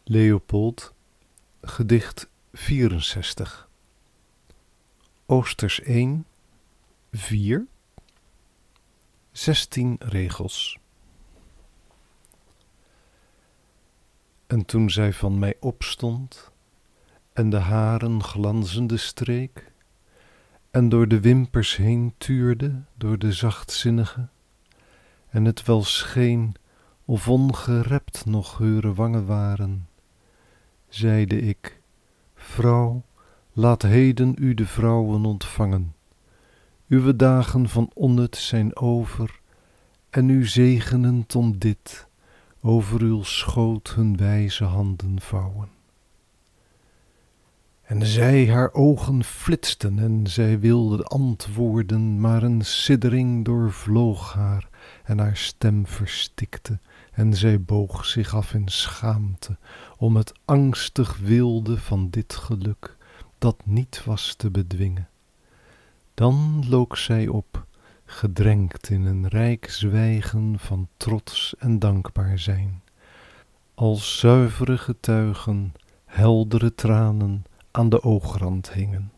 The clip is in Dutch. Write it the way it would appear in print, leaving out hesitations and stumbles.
Leopold, gedicht 64. Oosters 1, 4, 16 regels. En toen zij van mij opstond en de haren glanzende streek en door de wimpers heen tuurde door de zachtzinnige en het wel scheen of ongerept nog heure wangen waren, zeide ik: vrouw, laat heden u de vrouwen ontvangen. Uwe dagen van onnut zijn over en u zegenend om dit over uw schoot hun wijze handen vouwen. En zij haar ogen flitsten en zij wilde antwoorden, maar een siddering doorvloog haar en haar stem verstikte en zij boog zich af in schaamte om het angstig wilde van dit geluk dat niet was te bedwingen. Dan look zij op, gedrenkt in een rijk zwijgen van trots en dankbaar zijn, als zuivere getuigen heldere tranen aan de oogrand hingen.